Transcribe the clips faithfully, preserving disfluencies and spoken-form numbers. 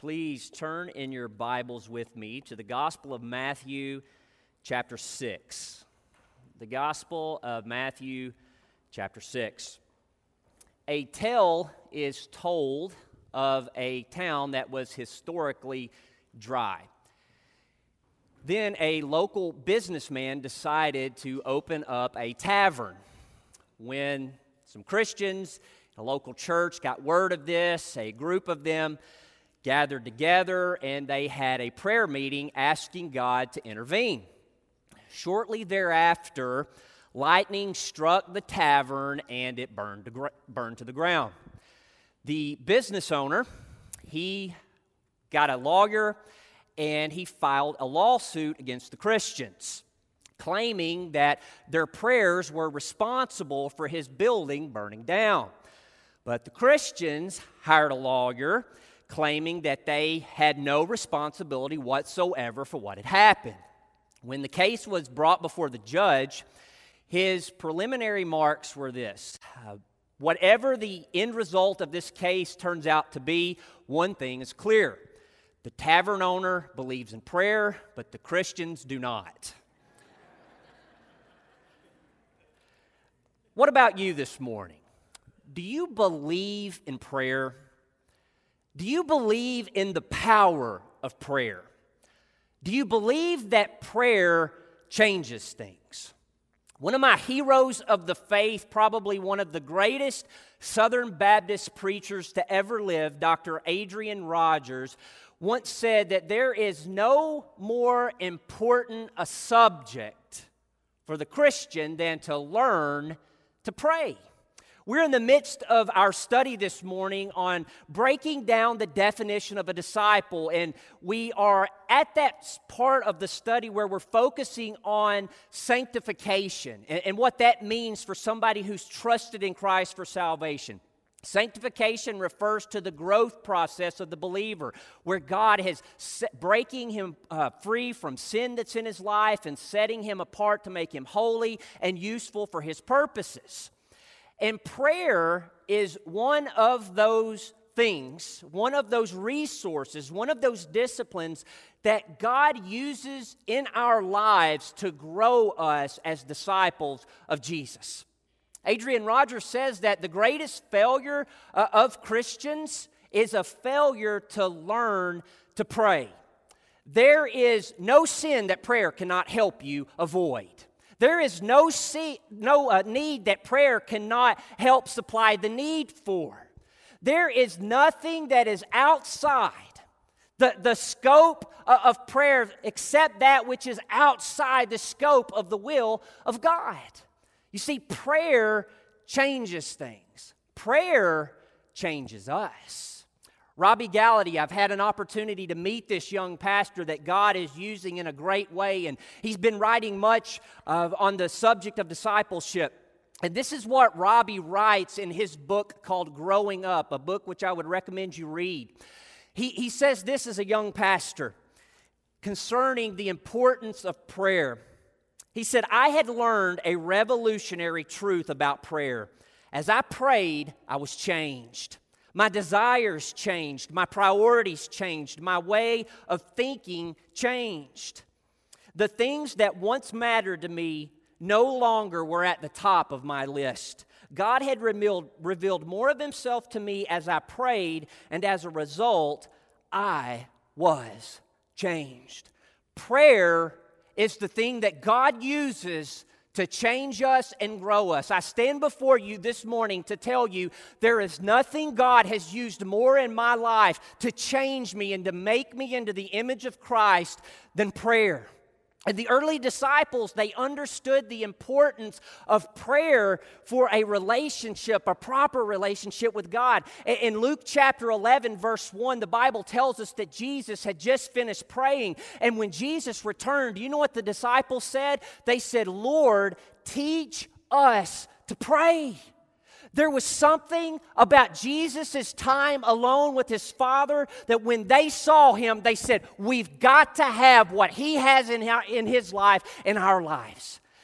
please turn in your Bibles with me to the Gospel of Matthew, chapter six. The Gospel of Matthew, chapter six. A tale is told of a town that was historically dry. Then a local businessman decided to open up a tavern. When some Christians, a local church, got word of this, a group of them gathered together and they had a prayer meeting asking God to intervene. Shortly thereafter, lightning struck the tavern and it burned to, gr- burned to the ground. The business owner, he got a lawyer and he filed a lawsuit against the Christians, claiming that their prayers were responsible for his building burning down. But the Christians hired a lawyer, claiming that they had no responsibility whatsoever for what had happened. When the case was brought before the judge, his preliminary marks were this: uh, whatever the end result of this case turns out to be, one thing is clear. The tavern owner believes in prayer, but the Christians do not. What about you this morning? Do you believe in prayer? Do you believe in the power of prayer? Do you believe that prayer changes things? One of my heroes of the faith, probably one of the greatest Southern Baptist preachers to ever live, Doctor Adrian Rogers, once said that there is no more important a subject for the Christian than to learn to pray. We're in the midst of our study this morning on breaking down the definition of a disciple, and we are at that part of the study where we're focusing on sanctification and, and what that means for somebody who's trusted in Christ for salvation. Sanctification refers to the growth process of the believer, where God is set, breaking him uh, free from sin that's in his life and setting him apart to make him holy and useful for his purposes. And prayer is one of those things, one of those resources, one of those disciplines that God uses in our lives to grow us as disciples of Jesus. Adrian Rogers says that the greatest failure uh, of Christians is a failure to learn to pray. There is no sin that prayer cannot help you avoid. There is no, see, no uh, need that prayer cannot help supply the need for. There is nothing that is outside the, the scope uh, of prayer except that which is outside the scope of the will of God. You see, prayer changes things. Prayer changes us. Robbie Gallaty, I've had an opportunity to meet this young pastor that God is using in a great way, and he's been writing much uh, on the subject of discipleship. And this is what Robbie writes in his book called Growing Up, a book which I would recommend you read. He, he says this as a young pastor concerning the importance of prayer. He said, I had learned a revolutionary truth about prayer. As I prayed, I was changed. My desires changed. My priorities changed. My way of thinking changed. The things that once mattered to me no longer were at the top of my list. God had revealed, revealed more of himself to me as I prayed, and as a result, I was changed. Prayer is the thing that God uses to change us and grow us. I stand before you this morning to tell you there is nothing God has used more in my life to change me and to make me into the image of Christ than prayer. And the early disciples, they understood the importance of prayer for a relationship, a proper relationship with God. In Luke chapter eleven, verse one, the Bible tells us that Jesus had just finished praying. And when Jesus returned, do you know what the disciples said? They said, Lord, teach us to pray. There was something about Jesus' time alone with his Father that when they saw him, they said, we've got to have what he has in, our, in his life in our lives.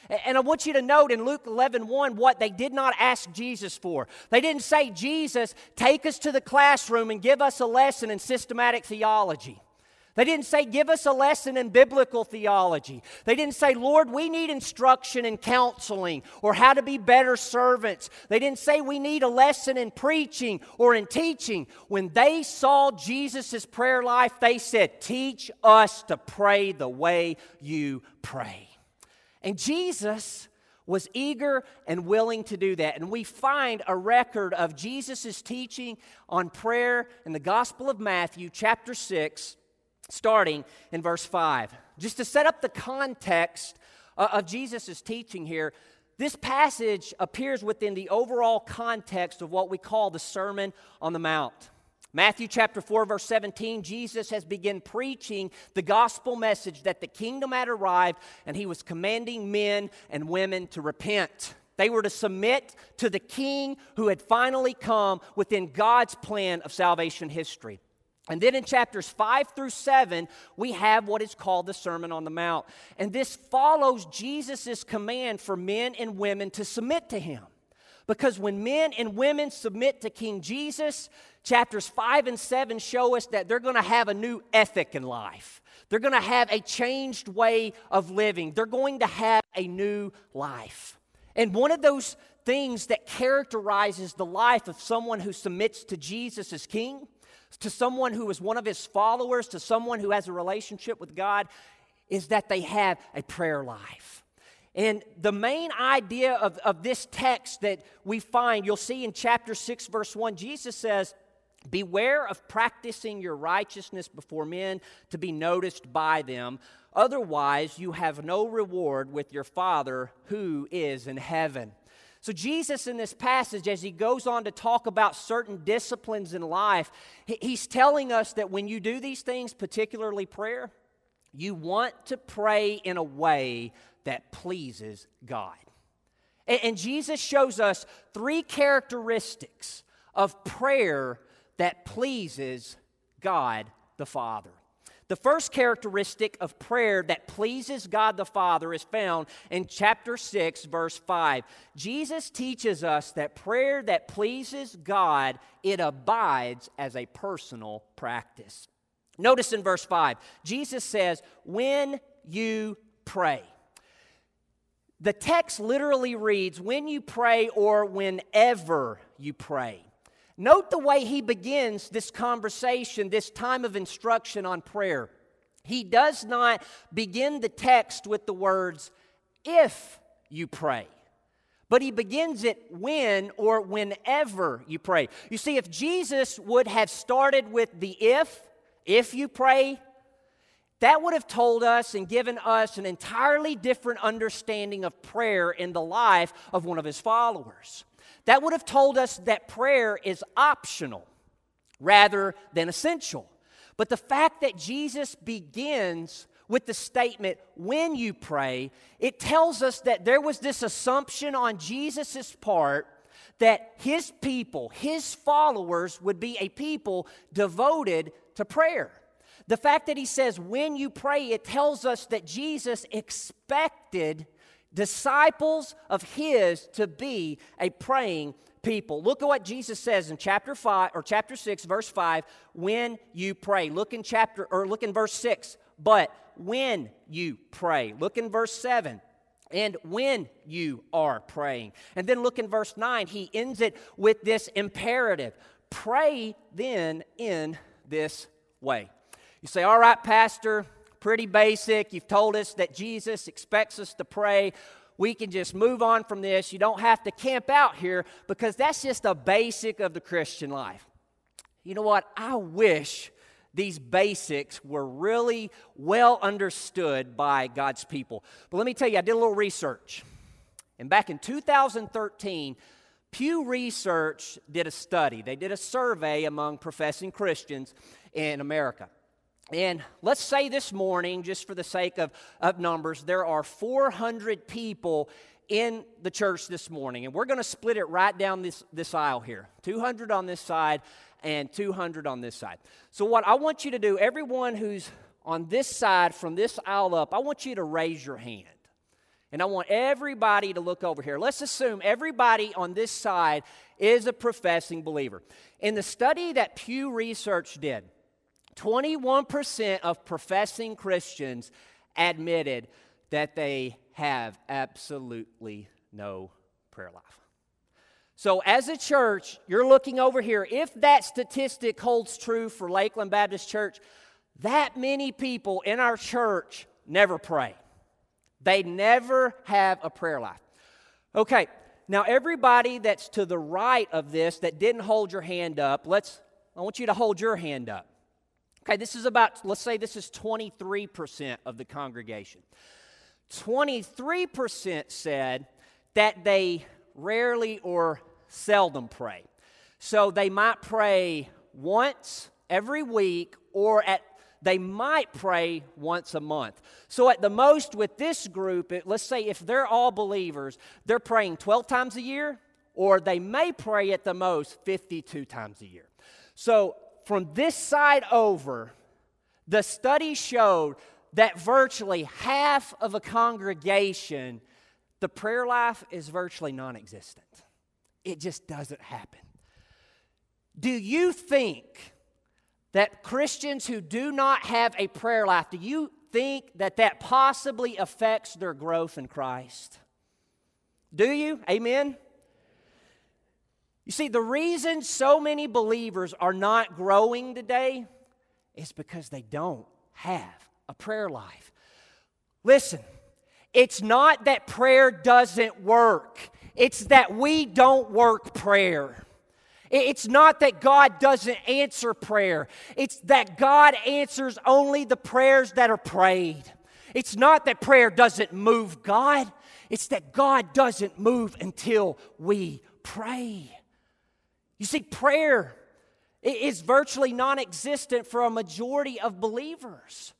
And I want you to note in Luke eleven one what they did not ask Jesus for. They didn't say, Jesus, take us to the classroom and give us a lesson in systematic theology. They didn't say, give us a lesson in biblical theology. They didn't say, Lord, we need instruction in counseling or how to be better servants. They didn't say we need a lesson in preaching or in teaching. When they saw Jesus' prayer life, they said, teach us to pray the way you pray. And Jesus was eager and willing to do that. And we find a record of Jesus' teaching on prayer in the Gospel of Matthew, chapter six, starting in verse five. Just to set up the context of Jesus' teaching here, this passage appears within the overall context of what we call the Sermon on the Mount. Matthew chapter four, verse seventeen, Jesus has begun preaching the gospel message that the kingdom had arrived, and he was commanding men and women to repent. They were to submit to the king who had finally come within God's plan of salvation history. And then in chapters five through seven, we have what is called the Sermon on the Mount. And this follows Jesus' command for men and women to submit to him. Because when men and women submit to King Jesus, chapters five and seven show us that they're going to have a new ethic in life. They're going to have a changed way of living. They're going to have a new life. And one of those things that characterizes the life of someone who submits to Jesus as king, to someone who is one of his followers, to someone who has a relationship with God, is that they have a prayer life. And the main idea of, of this text that we find, you'll see in chapter six, verse one, Jesus says, beware of practicing your righteousness before men to be noticed by them. Otherwise, you have no reward with your Father who is in heaven. So Jesus in this passage, as he goes on to talk about certain disciplines in life, he's telling us that when you do these things, particularly prayer, you want to pray in a way that pleases God. And, and Jesus shows us three characteristics of prayer that pleases God the Father. The first characteristic of prayer that pleases God the Father is found in chapter six, verse five. Jesus teaches us that prayer that pleases God, it abides as a personal practice. Notice in verse five, Jesus says, when you pray. The text literally reads, when you pray or whenever you pray. Note the way he begins this conversation, this time of instruction on prayer. He does not begin the text with the words, if you pray. But he begins it when or whenever you pray. You see, if Jesus would have started with the if, if you pray, that would have told us and given us an entirely different understanding of prayer in the life of one of his followers. That would have told us that prayer is optional rather than essential. But the fact that Jesus begins with the statement, when you pray, it tells us that there was this assumption on Jesus' part that his people, his followers, would be a people devoted to prayer. The fact that he says, when you pray, it tells us that Jesus expected disciples of his to be a praying people. Look at what Jesus says in chapter five or chapter six, verse five, when you pray. Look in chapter or look in verse six, but when you pray. Look in verse seven. And when you are praying. And then look in verse nine, he ends it with this imperative. Pray then in this way. You say, all right, Pastor, pretty basic. You've told us that Jesus expects us to pray. We can just move on from this. You don't have to camp out here because that's just a basic of the Christian life. You know what? I wish these basics were really well understood by God's people. But let me tell you, I did a little research. And back in two thousand thirteen, Pew Research did a study. They did a survey among professing Christians in America. And let's say this morning, just for the sake of, of numbers, there are four hundred people in the church this morning. And we're going to split it right down this, this aisle here. two hundred on this side and two hundred on this side. So what I want you to do, everyone who's on this side from this aisle up, I want you to raise your hand. And I want everybody to look over here. Let's assume everybody on this side is a professing believer. In the study that Pew Research did, twenty-one percent of professing Christians admitted that they have absolutely no prayer life. So as a church, you're looking over here. If that statistic holds true for Lakeland Baptist Church, that many people in our church never pray. They never have a prayer life. Okay, now everybody that's to the right of this that didn't hold your hand up, let's, I want you to hold your hand up. Okay, this is about, let's say this is twenty-three percent of the congregation. twenty-three percent said that they rarely or seldom pray. So they might pray once every week, or at they might pray once a month. So at the most with this group, it, let's say if they're all believers, they're praying twelve times a year, or they may pray at the most fifty-two times a year. So from this side over, the study showed that virtually half of a congregation, the prayer life is virtually non-existent. It just doesn't happen. Do you think that Christians who do not have a prayer life, do you think that that possibly affects their growth in Christ? Do you? Amen? You see, the reason so many believers are not growing today is because they don't have a prayer life. Listen, it's not that prayer doesn't work. It's that we don't work prayer. It's not that God doesn't answer prayer. It's that God answers only the prayers that are prayed. It's not that prayer doesn't move God. It's that God doesn't move until we pray. You see, prayer is virtually non-existent for a majority of believers.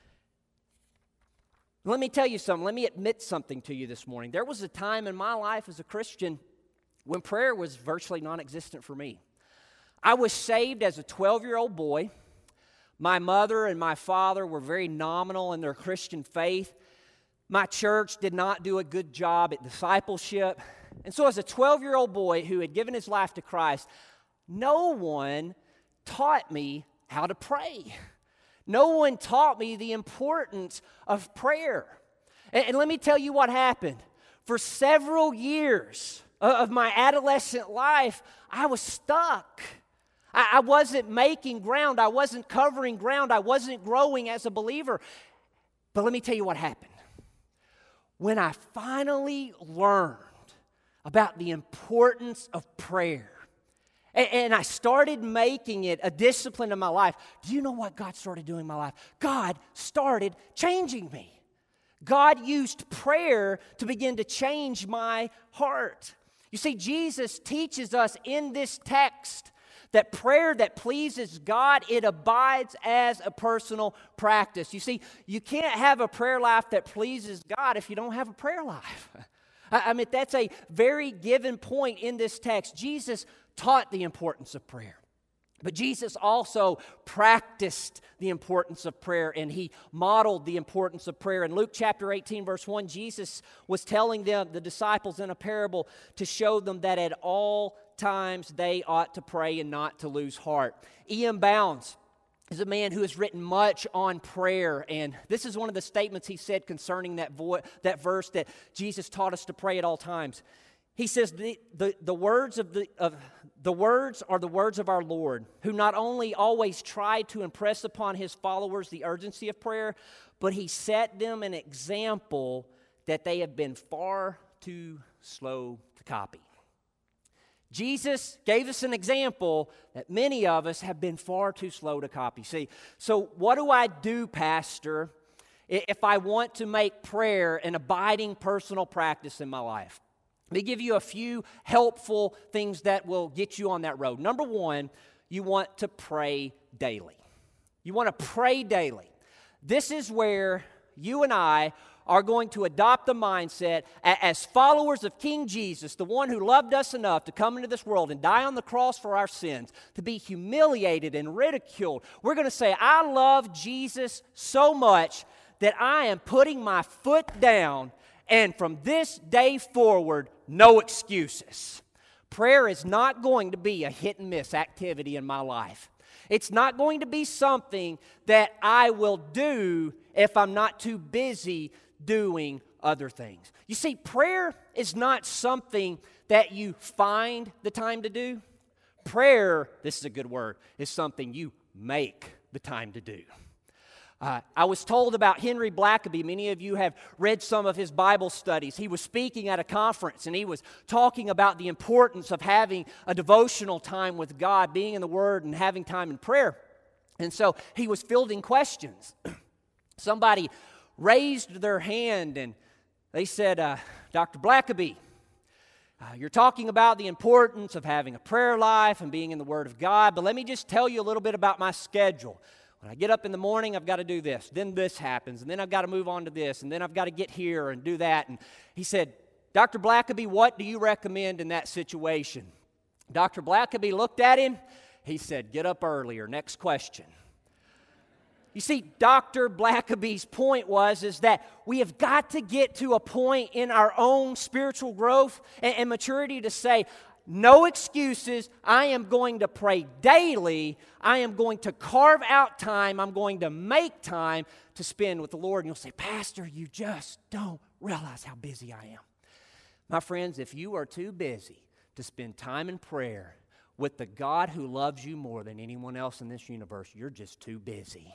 Let me tell you something. Let me admit something to you this morning. There was a time in my life as a Christian when prayer was virtually non-existent for me. I was saved as a twelve-year-old boy. My mother and my father were very nominal in their Christian faith. My church did not do a good job at discipleship. And so as a twelve-year-old boy who had given his life to Christ, no one taught me how to pray. No one taught me the importance of prayer. And, and let me tell you what happened. For several years of my adolescent life, I was stuck. I, I wasn't making ground. I wasn't covering ground. I wasn't growing as a believer. But let me tell you what happened. When I finally learned about the importance of prayer, and, and I started making it a discipline in my life, do you know what God started doing in my life? God started changing me. God used prayer to begin to change my heart. You see, Jesus teaches us in this text that prayer that pleases God, it abides as a personal practice. You see, you can't have a prayer life that pleases God if you don't have a prayer life. I mean, that's a very given point in this text. Jesus taught the importance of prayer. But Jesus also practiced the importance of prayer, and he modeled the importance of prayer. In Luke chapter eighteen, verse one, Jesus was telling them, the disciples, in a parable to show them that at all times they ought to pray and not to lose heart. E M Bounds is a man who has written much on prayer, and this is one of the statements he said concerning that, vo- that verse that Jesus taught us to pray at all times. He says, the, the, the words of the of the words are the words of our Lord, who not only always tried to impress upon his followers the urgency of prayer, but he set them an example that they have been far too slow to copy. Jesus gave us an example that many of us have been far too slow to copy. See, so what do I do, Pastor, if I want to make prayer an abiding personal practice in my life? Let me give you a few helpful things that will get you on that road. Number one, you want to pray daily. You want to pray daily. This is where you and I are going to adopt the mindset as followers of King Jesus, the one who loved us enough to come into this world and die on the cross for our sins, to be humiliated and ridiculed. We're going to say, I love Jesus so much that I am putting my foot down And from this day forward, no excuses. Prayer is not going to be a hit and miss activity in my life. It's not going to be something that I will do if I'm not too busy doing other things. You see, prayer is not something that you find the time to do. Prayer, this is a good word, is something you make the time to do. Uh, I was told about Henry Blackaby. Many of you have read some of his Bible studies. He was speaking at a conference, and he was talking about the importance of having a devotional time with God, being in the Word, and having time in prayer. And so he was fielding questions. Somebody raised their hand, and they said, uh, Doctor Blackaby, uh, you're talking about the importance of having a prayer life and being in the Word of God, but let me just tell you a little bit about my schedule. When I get up in the morning, I've got to do this. Then this happens. And then I've got to move on to this. And then I've got to get here and do that. And he said, Doctor Blackaby, what do you recommend in that situation? Doctor Blackaby looked at him. He said, get up earlier. Next question. You see, Doctor Blackaby's point was is that we have got to get to a point in our own spiritual growth and, and maturity to say, no excuses. I am going to pray daily. I am going to carve out time. I'm going to make time to spend with the Lord. And you'll say, Pastor, you just don't realize how busy I am. My friends, if you are too busy to spend time in prayer with the God who loves you more than anyone else in this universe, you're just too busy.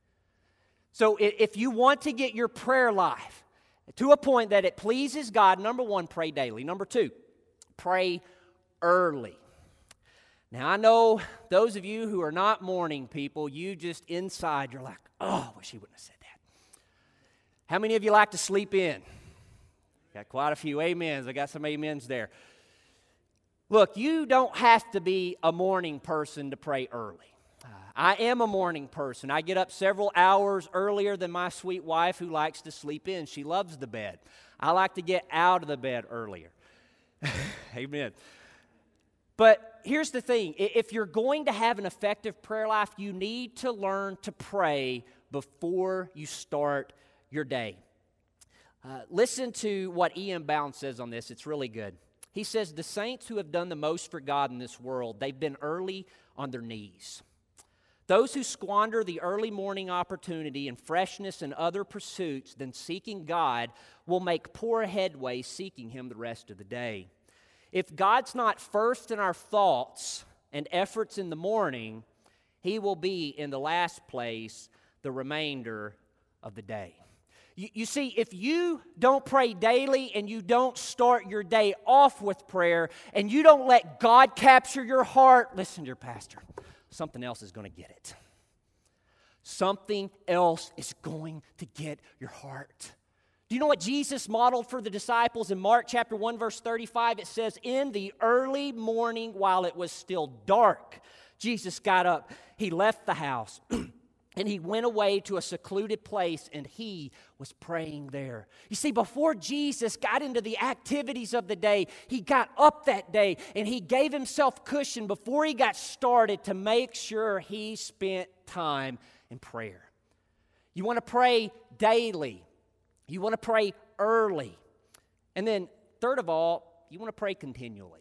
So if you want to get your prayer life to a point that it pleases God, number one, pray daily. Number two, pray early. Now, I know those of you who are not morning people, you just inside, you're like, oh, I wish he wouldn't have said that. How many of you like to sleep in? Got quite a few amens. I got some amens there. Look, you don't have to be a morning person to pray early. Uh, I am a morning person. I get up several hours earlier than my sweet wife who likes to sleep in. She loves the bed. I like to get out of the bed earlier. Amen. But here's the thing. If you're going to have an effective prayer life, you need to learn to pray before you start your day. Uh, listen to what E M Bound says on this. It's really good. He says, the saints who have done the most for God in this world, they've been early on their knees. Those who squander the early morning opportunity in freshness and other pursuits than seeking God will make poor headway seeking Him the rest of the day. If God's not first in our thoughts and efforts in the morning, He will be in the last place the remainder of the day. You, you see, if you don't pray daily and you don't start your day off with prayer and you don't let God capture your heart, listen to your pastor, something else is going to get it. Something else is going to get your heart. Do you know what Jesus modeled for the disciples in Mark chapter one, verse thirty-five? It says, in the early morning while it was still dark, Jesus got up, He left the house, and He went away to a secluded place, and He was praying there. You see, before Jesus got into the activities of the day, He got up that day, and He gave Himself cushion before He got started to make sure He spent time in prayer. You want to pray daily. You want to pray early. And then, third of all, you want to pray continually.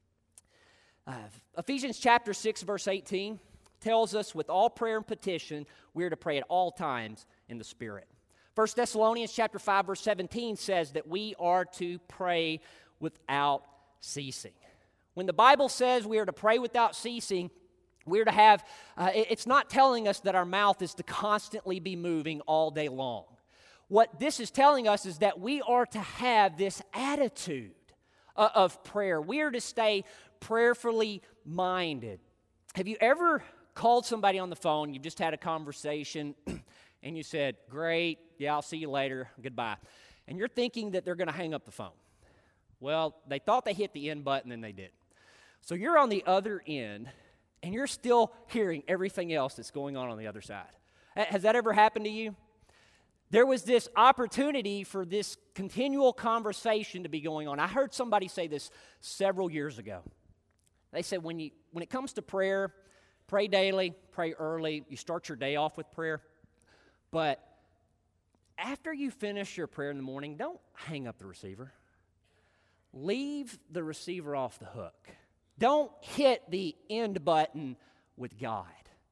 Uh, Ephesians chapter six, verse eighteen tells us with all prayer and petition, we are to pray at all times in the Spirit. First Thessalonians chapter five, verse seventeen says that we are to pray without ceasing. When the Bible says we are to pray without ceasing, we're to have, uh, it's not telling us that our mouth is to constantly be moving all day long. What this is telling us is that we are to have this attitude uh, of prayer. We are to stay prayerfully minded. Have you ever called somebody on the phone, you've just had a conversation, and you said, great, yeah, I'll see you later, goodbye. And you're thinking that they're going to hang up the phone. Well, they thought they hit the end button, and they did. So you're on the other end, and you're still hearing everything else that's going on on the other side. Has that ever happened to you? There was this opportunity for this continual conversation to be going on. I heard somebody say this several years ago. They said when you when it comes to prayer, pray daily, pray early. You start your day off with prayer. But after you finish your prayer in the morning, don't hang up the receiver. Leave the receiver off the hook. Don't hit the end button with God.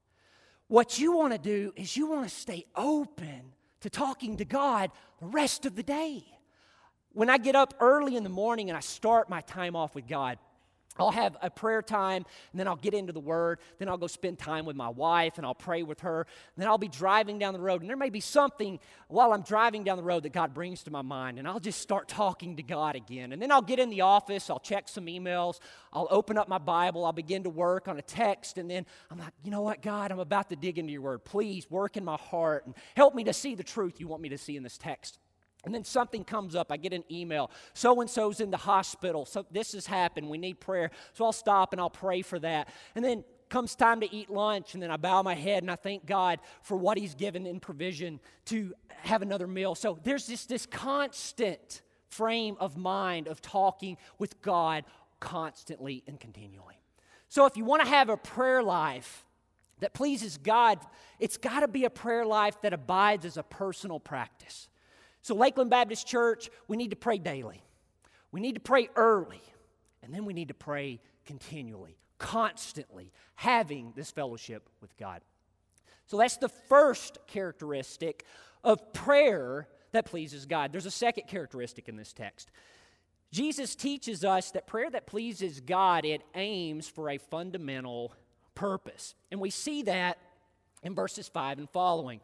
What you want to do is you want to stay open to talking to God the rest of the day. When I get up early in the morning and I start my time off with God, I'll have a prayer time, and then I'll get into the Word. Then I'll go spend time with my wife, and I'll pray with her. And then I'll be driving down the road, and there may be something while I'm driving down the road that God brings to my mind, and I'll just start talking to God again. And then I'll get in the office. I'll check some emails. I'll open up my Bible. I'll begin to work on a text, and then I'm like, you know what, God, I'm about to dig into your Word. Please work in my heart and help me to see the truth you want me to see in this text. And then something comes up. I get an email. So-and-so's in the hospital. So this has happened. We need prayer. So I'll stop and I'll pray for that. And then comes time to eat lunch, and then I bow my head and I thank God for what He's given in provision to have another meal. So there's just this constant frame of mind of talking with God constantly and continually. So if you want to have a prayer life that pleases God, it's got to be a prayer life that abides as a personal practice. So Lakeland Baptist Church, we need to pray daily. We need to pray early. And then we need to pray continually, constantly, having this fellowship with God. So that's the first characteristic of prayer that pleases God. There's a second characteristic in this text. Jesus teaches us that prayer that pleases God, it aims for a fundamental purpose. And we see that in verses five and following.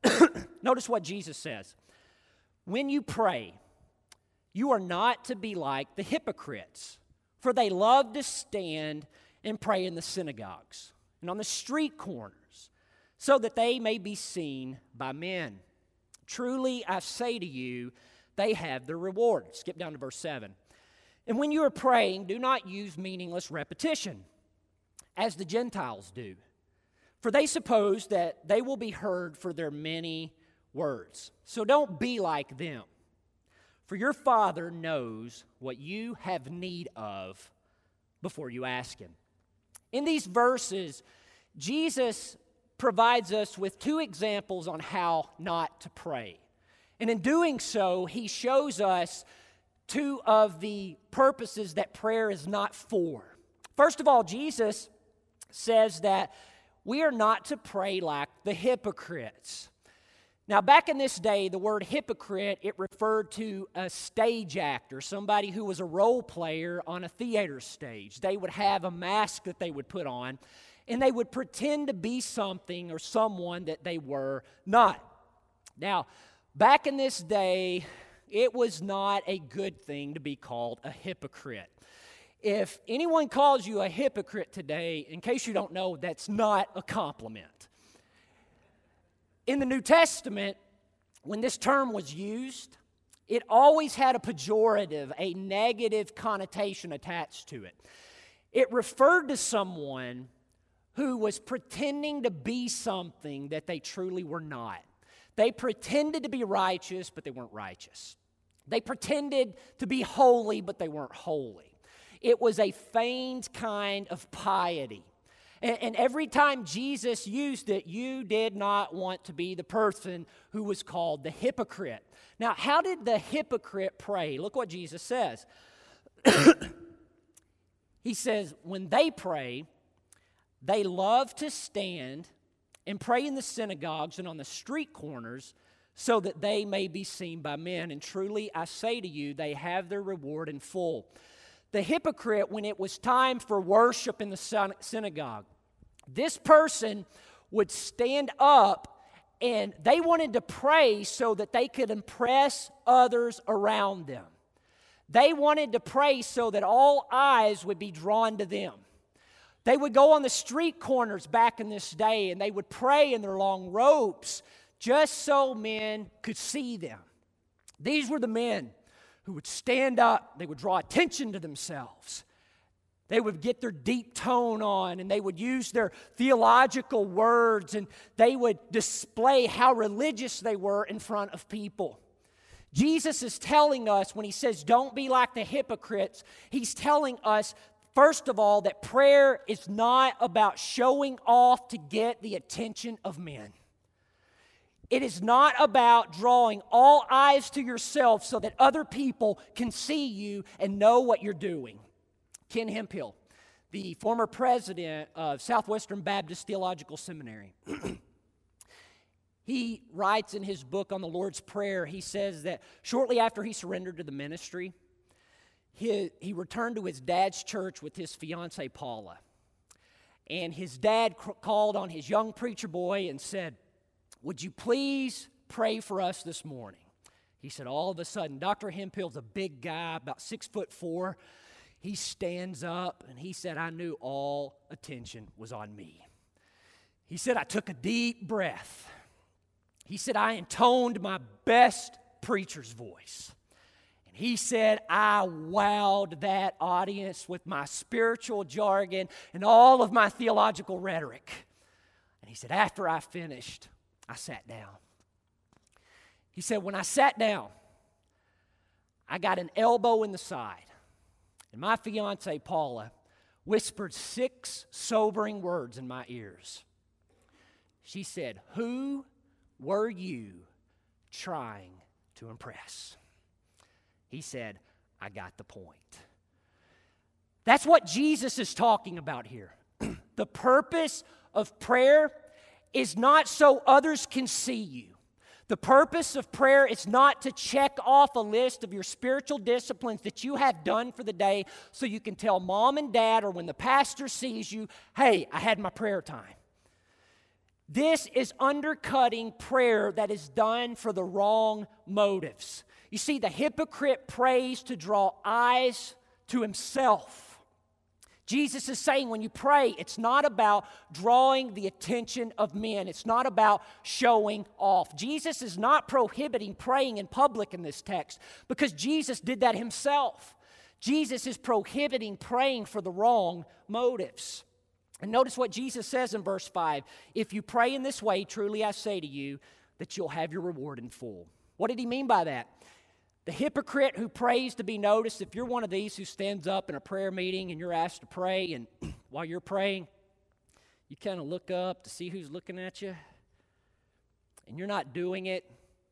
Notice what Jesus says. When you pray, you are not to be like the hypocrites, for they love to stand and pray in the synagogues and on the street corners, so that they may be seen by men. Truly, I say to you, they have their reward. Skip down to verse seven. And when you are praying, do not use meaningless repetition, as the Gentiles do, for they suppose that they will be heard for their many words. So don't be like them. For your Father knows what you have need of before you ask Him. In these verses, Jesus provides us with two examples on how not to pray. And in doing so, He shows us two of the purposes that prayer is not for. First of all, Jesus says that we are not to pray like the hypocrites. Now, back in this day, the word hypocrite, it referred to a stage actor, somebody who was a role player on a theater stage. They would have a mask that they would put on, and they would pretend to be something or someone that they were not. Now, back in this day, it was not a good thing to be called a hypocrite. If anyone calls you a hypocrite today, in case you don't know, that's not a compliment. In the New Testament, when this term was used, it always had a pejorative, a negative connotation attached to it. It referred to someone who was pretending to be something that they truly were not. They pretended to be righteous, but they weren't righteous. They pretended to be holy, but they weren't holy. It was a feigned kind of piety. And every time Jesus used it, you did not want to be the person who was called the hypocrite. Now, how did the hypocrite pray? Look what Jesus says. He says, when they pray, they love to stand and pray in the synagogues and on the street corners so that they may be seen by men. And truly, I say to you, they have their reward in full. The hypocrite, when it was time for worship in the synagogue, this person would stand up and they wanted to pray so that they could impress others around them. They wanted to pray so that all eyes would be drawn to them. They would go on the street corners back in this day and they would pray in their long robes just so men could see them. These were the men who would stand up. They would draw attention to themselves. They would get their deep tone on and they would use their theological words and they would display how religious they were in front of people. Jesus is telling us when He says, don't be like the hypocrites, He's telling us, first of all, that prayer is not about showing off to get the attention of men. It is not about drawing all eyes to yourself so that other people can see you and know what you're doing. Ken Hemphill, the former president of Southwestern Baptist Theological Seminary, he writes in his book on the Lord's Prayer, he says that shortly after he surrendered to the ministry, he, he returned to his dad's church with his fiancée, Paula. And his dad cr- called on his young preacher boy and said, "Would you please pray for us this morning?" He said, all of a sudden, Doctor Hemphill's a big guy, about six foot four. He stands up and he said, "I knew all attention was on me." He said, "I took a deep breath." He said, "I intoned my best preacher's voice." And he said, "I wowed that audience with my spiritual jargon and all of my theological rhetoric." And he said, "After I finished, I sat down." He said, "When I sat down, I got an elbow in the side, and my fiancée, Paula, whispered six sobering words in my ears. She said, 'Who were you trying to impress?'" He said, "I got the point." That's what Jesus is talking about here. The purpose of prayer is not so others can see you. The purpose of prayer is not to check off a list of your spiritual disciplines that you have done for the day so you can tell mom and dad or when the pastor sees you, "Hey, I had my prayer time." This is undercutting prayer that is done for the wrong motives. You see, the hypocrite prays to draw eyes to himself. Jesus is saying when you pray, it's not about drawing the attention of men. It's not about showing off. Jesus is not prohibiting praying in public in this text because Jesus did that himself. Jesus is prohibiting praying for the wrong motives. And notice what Jesus says in verse five. "If you pray in this way, truly I say to you that you'll have your reward in full." What did he mean by that? The hypocrite who prays to be noticed, if you're one of these who stands up in a prayer meeting and you're asked to pray, and while you're praying, you kind of look up to see who's looking at you, and you're not doing it,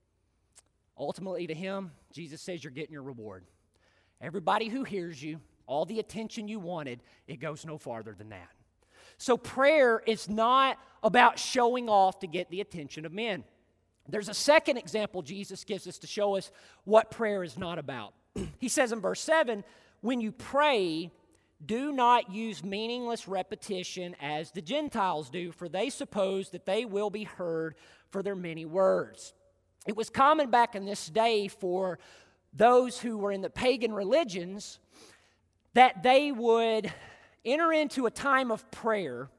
ultimately to him, Jesus says you're getting your reward. Everybody who hears you, all the attention you wanted, it goes no farther than that. So prayer is not about showing off to get the attention of men. There's a second example Jesus gives us to show us what prayer is not about. He says in verse seven, "When you pray, do not use meaningless repetition as the Gentiles do, for they suppose that they will be heard for their many words." It was common back in this day for those who were in the pagan religions that they would enter into a time of prayer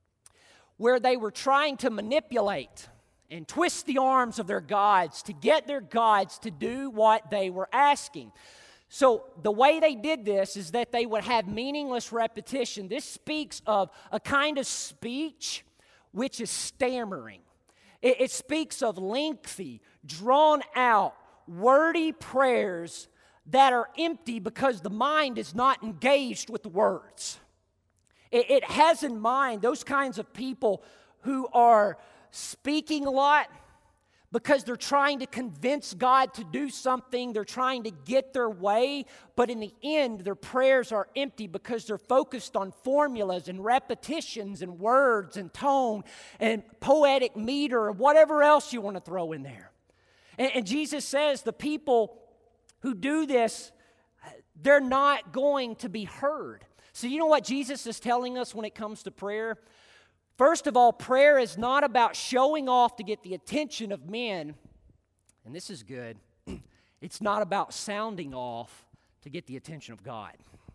where they were trying to manipulate and twist the arms of their gods to get their gods to do what they were asking. So the way they did this is that they would have meaningless repetition. This speaks of a kind of speech which is stammering. It, it speaks of lengthy, drawn out, wordy prayers that are empty because the mind is not engaged with the words. It, it has in mind those kinds of people who are speaking a lot because they're trying to convince God to do something. They're trying to get their way, but in the end, their prayers are empty because they're focused on formulas and repetitions and words and tone and poetic meter or whatever else you want to throw in there. And, and Jesus says the people who do this, they're not going to be heard. So you know what Jesus is telling us when it comes to prayer? First of all, prayer is not about showing off to get the attention of men. And this is good. It's not about sounding off to get the attention of God.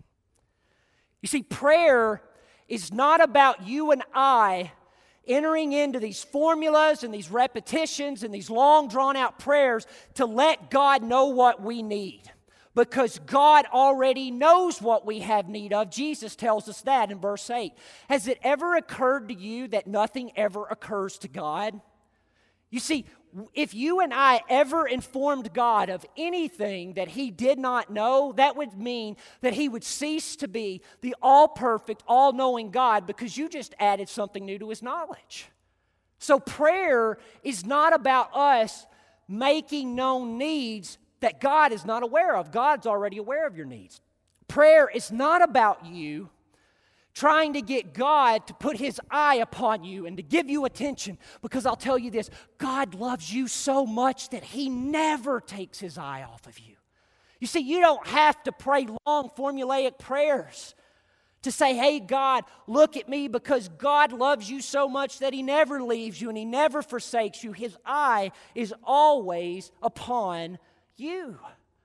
You see, prayer is not about you and I entering into these formulas and these repetitions and these long drawn-out prayers to let God know what we need. Because God already knows what we have need of. Jesus tells us that in verse eight. Has it ever occurred to you that nothing ever occurs to God? You see, if you and I ever informed God of anything that He did not know, that would mean that He would cease to be the all-perfect, all-knowing God because you just added something new to His knowledge. So prayer is not about us making known needs that God is not aware of. God's already aware of your needs. Prayer is not about you trying to get God to put His eye upon you and to give you attention. Because I'll tell you this, God loves you so much that He never takes His eye off of you. You see, you don't have to pray long formulaic prayers to say, hey, God, look at me, because God loves you so much that He never leaves you and He never forsakes you. His eye is always upon you.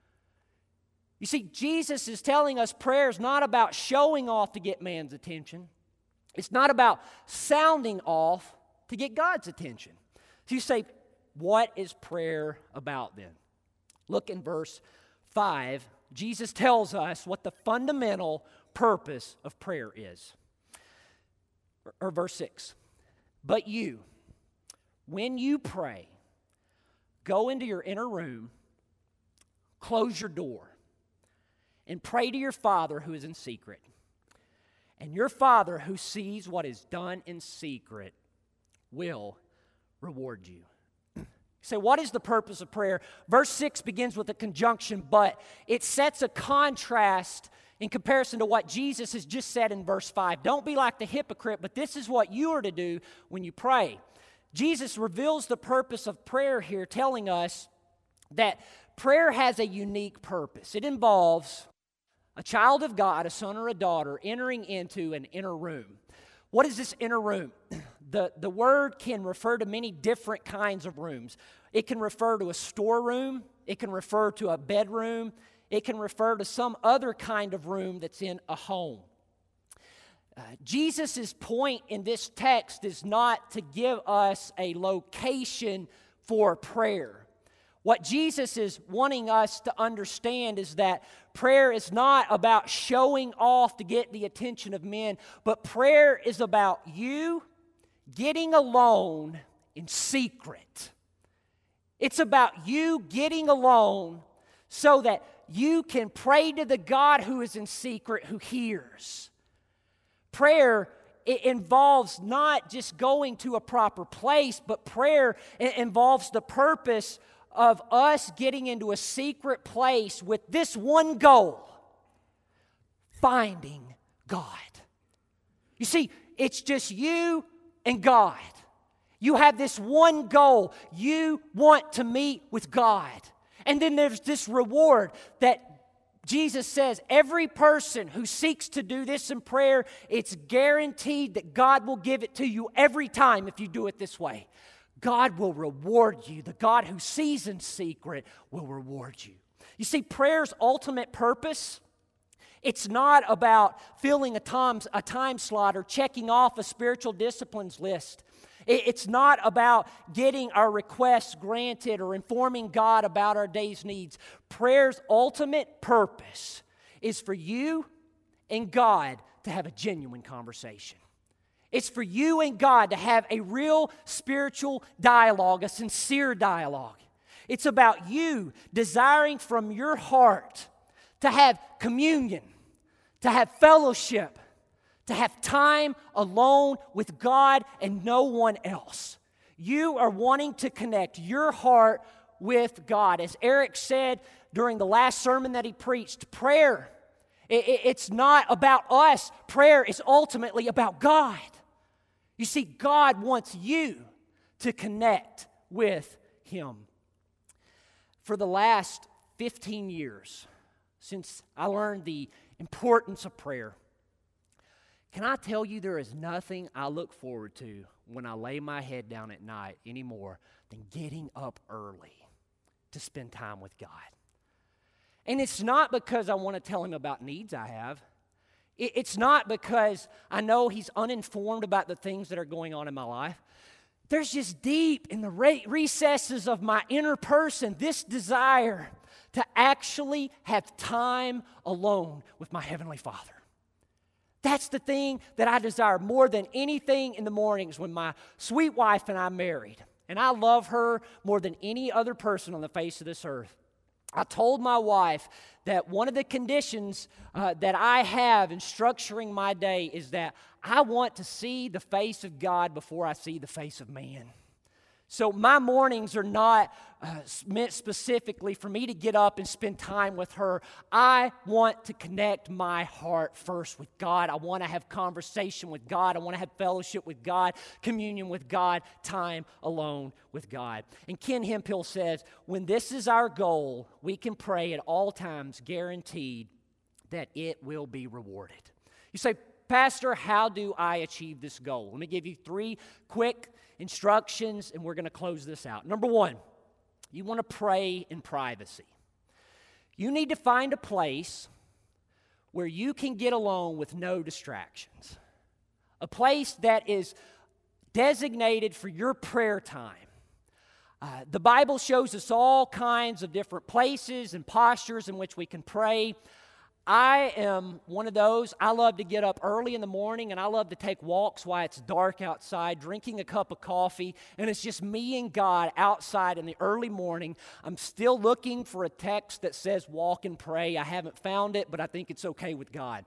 You see, Jesus is telling us prayer is not about showing off to get man's attention. It's not about sounding off to get God's attention. So you say, what is prayer about then? Look in verse five. Jesus tells us what the fundamental purpose of prayer is. Or, or verse six. But you, when you pray, go into your inner room, close your door, and pray to your Father who is in secret. And your Father who sees what is done in secret will reward you. You say, what is the purpose of prayer? Verse six begins with a conjunction, but it sets a contrast in comparison to what Jesus has just said in verse five. Don't be like the hypocrite, but this is what you are to do when you pray. Jesus reveals the purpose of prayer here, telling us that prayer has a unique purpose. It involves a child of God, a son or a daughter, entering into an inner room. What is this inner room? The, the word can refer to many different kinds of rooms. It can refer to a storeroom. It can refer to a bedroom. It can refer to some other kind of room that's in a home. Uh, Jesus' point in this text is not to give us a location for prayer. What Jesus is wanting us to understand is that prayer is not about showing off to get the attention of men, but prayer is about you getting alone in secret. It's about you getting alone so that you can pray to the God who is in secret, who hears. Prayer, it involves not just going to a proper place, but prayer it involves the purpose of us getting into a secret place with this one goal: finding God. You see, it's just you and God. You have this one goal. You want to meet with God. And then there's this reward that Jesus says every person who seeks to do this in prayer, it's guaranteed that God will give it to you every time if you do it this way. God will reward you. The God who sees in secret will reward you. You see, prayer's ultimate purpose, it's not about filling a time, a time slot or checking off a spiritual disciplines list. It's not about getting our requests granted or informing God about our day's needs. Prayer's ultimate purpose is for you and God to have a genuine conversation. It's for you and God to have a real spiritual dialogue, a sincere dialogue. It's about you desiring from your heart to have communion, to have fellowship, to have time alone with God and no one else. You are wanting to connect your heart with God. As Eric said during the last sermon that he preached, prayer, it's not about us. Prayer is ultimately about God. You see, God wants you to connect with Him. For the last fifteen years, since I learned the importance of prayer, can I tell you there is nothing I look forward to when I lay my head down at night anymore than getting up early to spend time with God. And it's not because I want to tell Him about needs I have. It's not because I know He's uninformed about the things that are going on in my life. There's just deep in the recesses of my inner person this desire to actually have time alone with my Heavenly Father. That's the thing that I desire more than anything in the mornings when my sweet wife and I married. And I love her more than any other person on the face of this earth. I told my wife that one of the conditions uh, that I have in structuring my day is that I want to see the face of God before I see the face of man. So my mornings are not uh, meant specifically for me to get up and spend time with her. I want to connect my heart first with God. I want to have conversation with God. I want to have fellowship with God, communion with God, time alone with God. And Ken Hemphill says, when this is our goal, we can pray at all times guaranteed that it will be rewarded. You say, Pastor, how do I achieve this goal? Let me give you three quick instructions, and we're going to close this out. Number one, you want to pray in privacy. You need to find a place where you can get alone with no distractions. A place that is designated for your prayer time. Uh, the Bible shows us all kinds of different places and postures in which we can pray. I am one of those. I love to get up early in the morning, and I love to take walks while it's dark outside, drinking a cup of coffee, and it's just me and God outside in the early morning. I'm still looking for a text that says walk and pray. I haven't found it, but I think it's okay with God.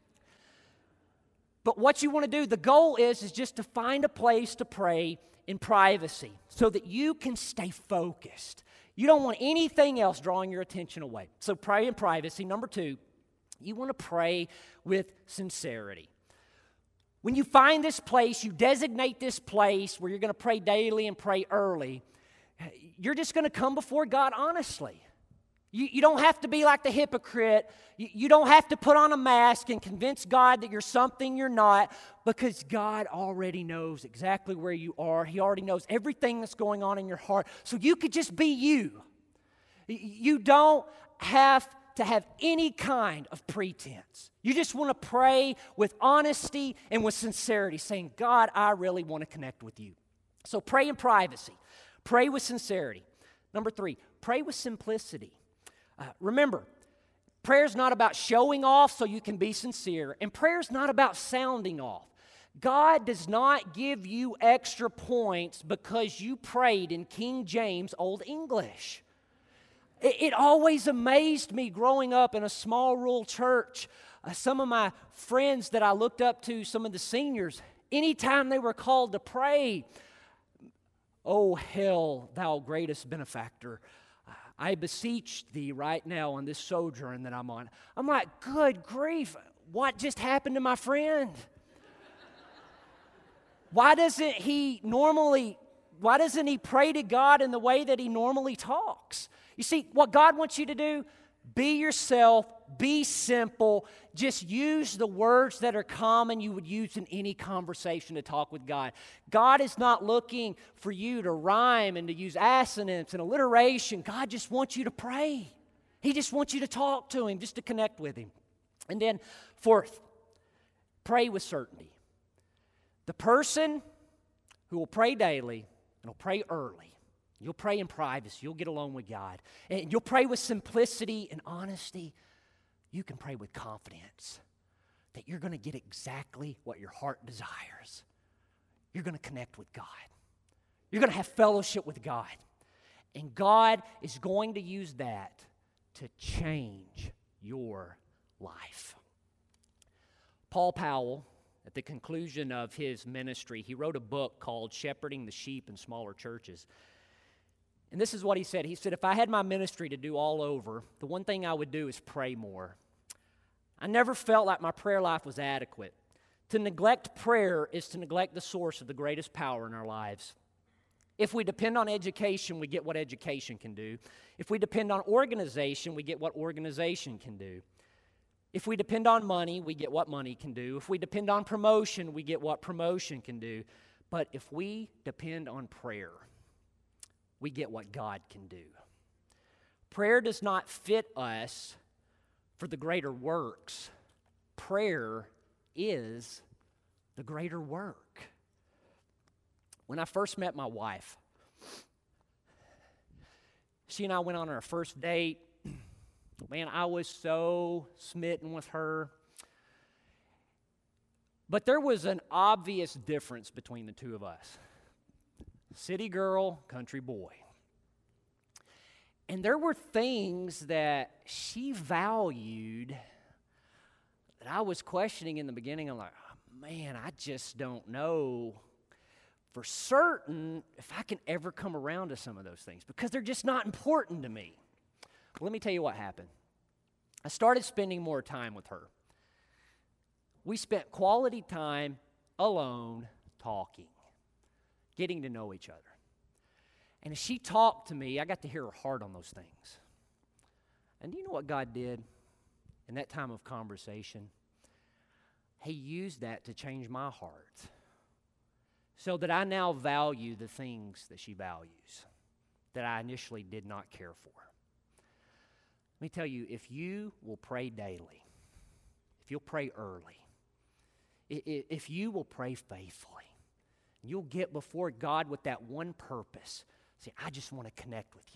But what you want to do, the goal is, is just to find a place to pray in privacy so that you can stay focused. You don't want anything else drawing your attention away. So pray in privacy. Number two, you want to pray with sincerity. When you find this place, you designate this place where you're going to pray daily and pray early, you're just going to come before God honestly. You, you don't have to be like the hypocrite. You, you don't have to put on a mask and convince God that you're something you're not, because God already knows exactly where you are. He already knows everything that's going on in your heart. So you could just be you. You don't have to have any kind of pretense. You just want to pray with honesty and with sincerity, saying, God, I really want to connect with you. So pray in privacy. Pray with sincerity. Number three, pray with simplicity. Uh, remember, prayer is not about showing off so you can be sincere, and prayer is not about sounding off. God does not give you extra points because you prayed in King James Old English. It always amazed me growing up in a small rural church. Uh, some of my friends that I looked up to, some of the seniors, anytime they were called to pray, "Oh, hell, thou greatest benefactor, I beseech thee right now on this sojourn that I'm on." I'm like, good grief, what just happened to my friend? Why doesn't he normally, why doesn't he pray to God in the way that he normally talks? You see, what God wants you to do, be yourself, be simple, just use the words that are common you would use in any conversation to talk with God. God is not looking for you to rhyme and to use assonance and alliteration. God just wants you to pray. He just wants you to talk to Him, just to connect with Him. And then, fourth, pray with certainty. The person who will pray daily and will pray early, you'll pray in privacy. You'll get alone with God. And you'll pray with simplicity and honesty. You can pray with confidence that you're going to get exactly what your heart desires. You're going to connect with God. You're going to have fellowship with God. And God is going to use that to change your life. Paul Powell, at the conclusion of his ministry, he wrote a book called Shepherding the Sheep in Smaller Churches. And this is what he said. He said, if I had my ministry to do all over, the one thing I would do is pray more. I never felt like my prayer life was adequate. To neglect prayer is to neglect the source of the greatest power in our lives. If we depend on education, we get what education can do. If we depend on organization, we get what organization can do. If we depend on money, we get what money can do. If we depend on promotion, we get what promotion can do. But if we depend on prayer, we get what God can do. Prayer does not fit us for the greater works. Prayer is the greater work. When I first met my wife, she and I went on our first date. Man, I was so smitten with her. But there was an obvious difference between the two of us. City girl, country boy. And there were things that she valued that I was questioning in the beginning. I'm like, oh, man, I just don't know for certain if I can ever come around to some of those things because they're just not important to me. Well, let me tell you what happened. I started spending more time with her. We spent quality time alone talking, getting to know each other. And as she talked to me, I got to hear her heart on those things. And do you know what God did in that time of conversation? He used that to change my heart so that I now value the things that she values that I initially did not care for. Let me tell you, if you will pray daily, if you'll pray early, if you will pray faithfully, you'll get before God with that one purpose. Say, I just want to connect with you.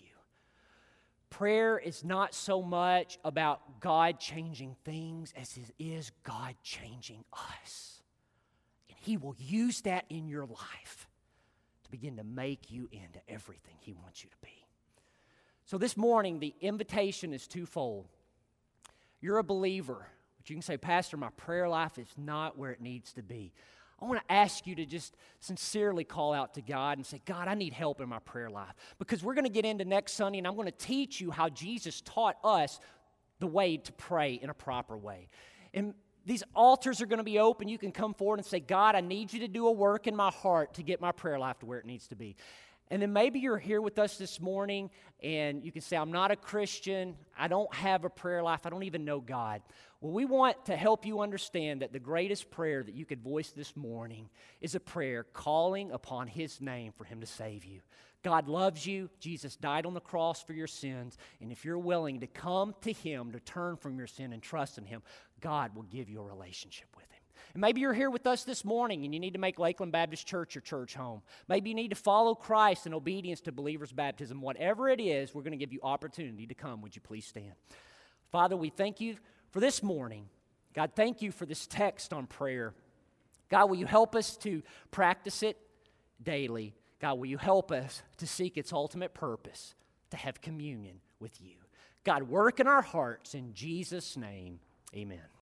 Prayer is not so much about God changing things as it is God changing us. And He will use that in your life to begin to make you into everything He wants you to be. So this morning, the invitation is twofold. You're a believer, but you can say, Pastor, my prayer life is not where it needs to be. I want to ask you to just sincerely call out to God and say, God, I need help in my prayer life. Because we're going to get into next Sunday, and I'm going to teach you how Jesus taught us the way to pray in a proper way. And these altars are going to be open. You can come forward and say, God, I need you to do a work in my heart to get my prayer life to where it needs to be. And then maybe you're here with us this morning, and you can say, I'm not a Christian. I don't have a prayer life. I don't even know God. Well, we want to help you understand that the greatest prayer that you could voice this morning is a prayer calling upon His name for Him to save you. God loves you. Jesus died on the cross for your sins. And if you're willing to come to Him, to turn from your sin and trust in Him, God will give you a relationship with Him. And maybe you're here with us this morning and you need to make Lakeland Baptist Church your church home. Maybe you need to follow Christ in obedience to believers' baptism. Whatever it is, we're going to give you opportunity to come. Would you please stand? Father, we thank you for this morning. God, thank you for this text on prayer. God, will you help us to practice it daily? God, will you help us to seek its ultimate purpose, to have communion with you? God, work in our hearts in Jesus' name. Amen.